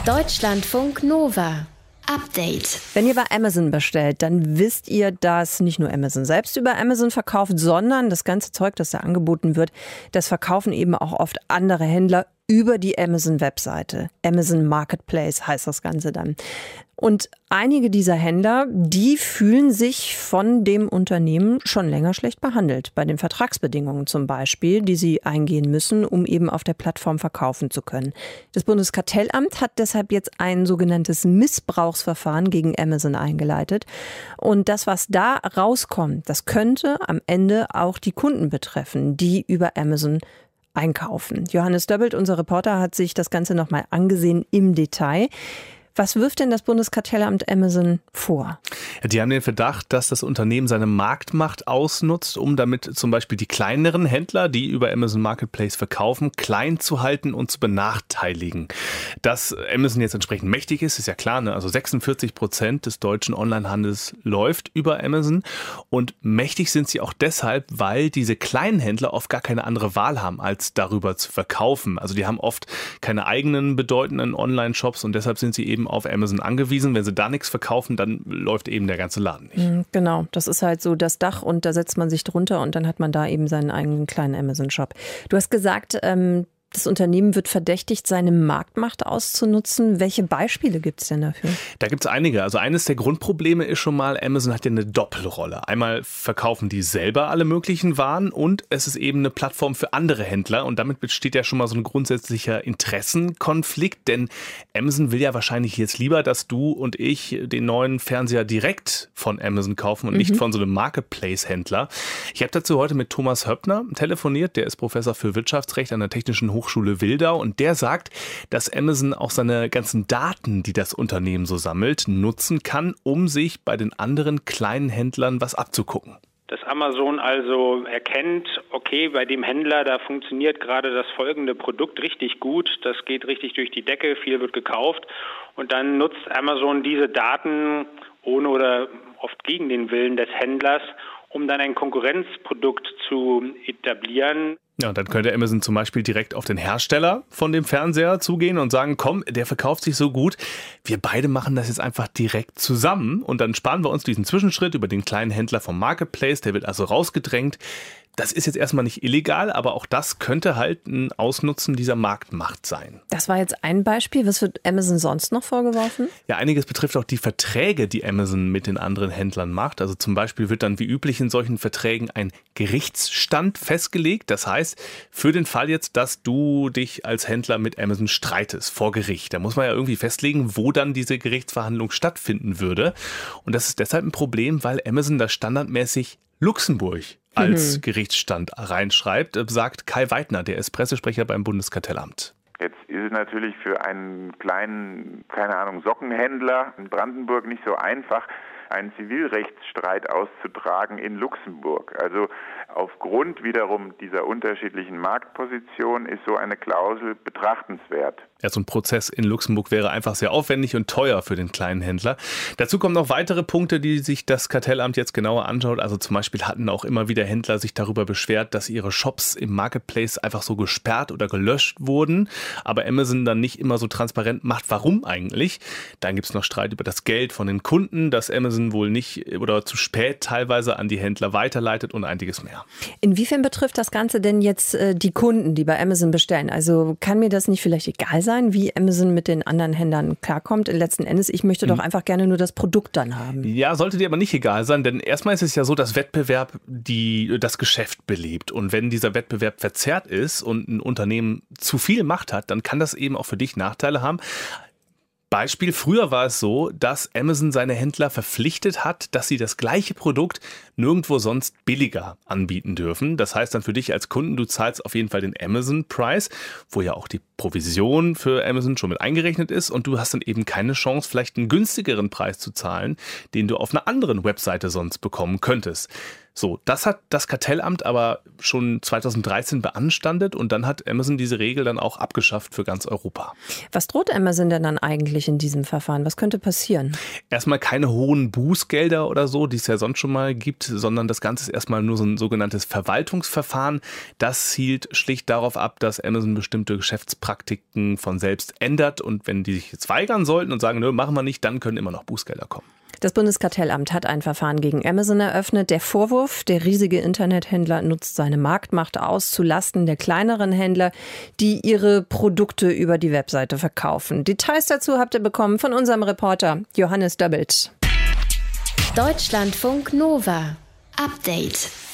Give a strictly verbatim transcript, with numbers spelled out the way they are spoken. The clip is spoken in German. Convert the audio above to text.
Deutschlandfunk Nova. Update. Wenn ihr bei Amazon bestellt, dann wisst ihr, dass nicht nur Amazon selbst über Amazon verkauft, sondern das ganze Zeug, das da angeboten wird, das verkaufen eben auch oft andere Händler über die Amazon-Webseite. Amazon Marketplace heißt das Ganze dann. Und einige dieser Händler, die fühlen sich von dem Unternehmen schon länger schlecht behandelt. Bei den Vertragsbedingungen zum Beispiel, die sie eingehen müssen, um eben auf der Plattform verkaufen zu können. Das Bundeskartellamt hat deshalb jetzt ein sogenanntes Missbrauchsverfahren gegen Amazon eingeleitet. Und das, was da rauskommt, das könnte am Ende auch die Kunden betreffen, die über Amazon einkaufen. Johannes Döbbelt, unser Reporter, hat sich das Ganze nochmal angesehen im Detail. Was wirft denn das Bundeskartellamt Amazon vor? Ja, die haben den Verdacht, dass das Unternehmen seine Marktmacht ausnutzt, um damit zum Beispiel die kleineren Händler, die über Amazon Marketplace verkaufen, klein zu halten und zu benachteiligen. Dass Amazon jetzt entsprechend mächtig ist, ist ja klar, ne? Also sechsundvierzig Prozent des deutschen Onlinehandels läuft über Amazon. Und mächtig sind sie auch deshalb, weil diese kleinen Händler oft gar keine andere Wahl haben, als darüber zu verkaufen. Also die haben oft keine eigenen bedeutenden Online-Shops und deshalb sind sie eben auf Amazon angewiesen. Wenn sie da nichts verkaufen, dann läuft eben der ganze Laden nicht. Genau, das ist halt so das Dach und da setzt man sich drunter und dann hat man da eben seinen eigenen kleinen Amazon-Shop. Du hast gesagt, ähm, das Unternehmen wird verdächtigt, seine Marktmacht auszunutzen. Welche Beispiele gibt es denn dafür? Da gibt es einige. Also eines der Grundprobleme ist schon mal, Amazon hat ja eine Doppelrolle. Einmal verkaufen die selber alle möglichen Waren und es ist eben eine Plattform für andere Händler. Und damit besteht ja schon mal so ein grundsätzlicher Interessenkonflikt. Denn Amazon will ja wahrscheinlich jetzt lieber, dass du und ich den neuen Fernseher direkt von Amazon kaufen und mhm. nicht von so einem Marketplace-Händler. Ich habe dazu heute mit Thomas Höppner telefoniert. Der ist Professor für Wirtschaftsrecht an der Technischen Hochschule Wildau und der sagt, dass Amazon auch seine ganzen Daten, die das Unternehmen so sammelt, nutzen kann, um sich bei den anderen kleinen Händlern was abzugucken. Dass Amazon also erkennt, okay, bei dem Händler, da funktioniert gerade das folgende Produkt richtig gut, das geht richtig durch die Decke, viel wird gekauft und dann nutzt Amazon diese Daten ohne oder oft gegen den Willen des Händlers, um dann ein Konkurrenzprodukt zu etablieren. Ja, und dann könnte Amazon zum Beispiel direkt auf den Hersteller von dem Fernseher zugehen und sagen, komm, der verkauft sich so gut, wir beide machen das jetzt einfach direkt zusammen und dann sparen wir uns diesen Zwischenschritt über den kleinen Händler vom Marketplace, der wird also rausgedrängt. Das ist jetzt erstmal nicht illegal, aber auch das könnte halt ein Ausnutzen dieser Marktmacht sein. Das war jetzt ein Beispiel. Was wird Amazon sonst noch vorgeworfen? Ja, einiges betrifft auch die Verträge, die Amazon mit den anderen Händlern macht. Also zum Beispiel wird dann wie üblich in solchen Verträgen ein Gerichtsstand festgelegt. Das heißt, für den Fall jetzt, dass du dich als Händler mit Amazon streitest vor Gericht, da muss man ja irgendwie festlegen, wo dann diese Gerichtsverhandlung stattfinden würde. Und das ist deshalb ein Problem, weil Amazon da standardmäßig Luxemburg als mhm. Gerichtsstand reinschreibt, sagt Kai Weidner, der ist Pressesprecher beim Bundeskartellamt. Jetzt ist es natürlich für einen kleinen, keine Ahnung, Sockenhändler in Brandenburg nicht so einfach, einen Zivilrechtsstreit auszutragen in Luxemburg. Also aufgrund wiederum dieser unterschiedlichen Marktposition ist so eine Klausel betrachtenswert. Ja, so ein Prozess in Luxemburg wäre einfach sehr aufwendig und teuer für den kleinen Händler. Dazu kommen noch weitere Punkte, die sich das Kartellamt jetzt genauer anschaut. Also zum Beispiel hatten auch immer wieder Händler sich darüber beschwert, dass ihre Shops im Marketplace einfach so gesperrt oder gelöscht wurden, aber Amazon dann nicht immer so transparent macht, warum eigentlich. Dann gibt es noch Streit über das Geld von den Kunden, das Amazon wohl nicht oder zu spät teilweise an die Händler weiterleitet und einiges mehr. Inwiefern betrifft das Ganze denn jetzt äh, die Kunden, die bei Amazon bestellen? Also kann mir das nicht vielleicht egal sein, wie Amazon mit den anderen Händlern klarkommt? Letzten Endes, ich möchte doch einfach gerne nur das Produkt dann haben. Ja, sollte dir aber nicht egal sein, denn erstmal ist es ja so, dass Wettbewerb die, das Geschäft belebt. Und wenn dieser Wettbewerb verzerrt ist und ein Unternehmen zu viel Macht hat, dann kann das eben auch für dich Nachteile haben. Beispiel, früher war es so, dass Amazon seine Händler verpflichtet hat, dass sie das gleiche Produkt nirgendwo sonst billiger anbieten dürfen. Das heißt dann für dich als Kunden, du zahlst auf jeden Fall den Amazon-Preis, wo ja auch die Provision für Amazon schon mit eingerechnet ist und du hast dann eben keine Chance, vielleicht einen günstigeren Preis zu zahlen, den du auf einer anderen Webseite sonst bekommen könntest. So, das hat das Kartellamt aber schon zweitausenddreizehn beanstandet und dann hat Amazon diese Regel dann auch abgeschafft für ganz Europa. Was droht Amazon denn dann eigentlich in diesem Verfahren? Was könnte passieren? Erstmal keine hohen Bußgelder oder so, die es ja sonst schon mal gibt, sondern das Ganze ist erstmal nur so ein sogenanntes Verwaltungsverfahren. Das zielt schlicht darauf ab, dass Amazon bestimmte Geschäftspraktiken von selbst ändert und wenn die sich jetzt weigern sollten und sagen, nö, machen wir nicht, dann können immer noch Bußgelder kommen. Das Bundeskartellamt hat ein Verfahren gegen Amazon eröffnet. Der Vorwurf, der riesige Internethändler nutzt seine Marktmacht aus zu Lasten der kleineren Händler, die ihre Produkte über die Webseite verkaufen. Details dazu habt ihr bekommen von unserem Reporter Johannes Döbbelt. Deutschlandfunk Nova. Update.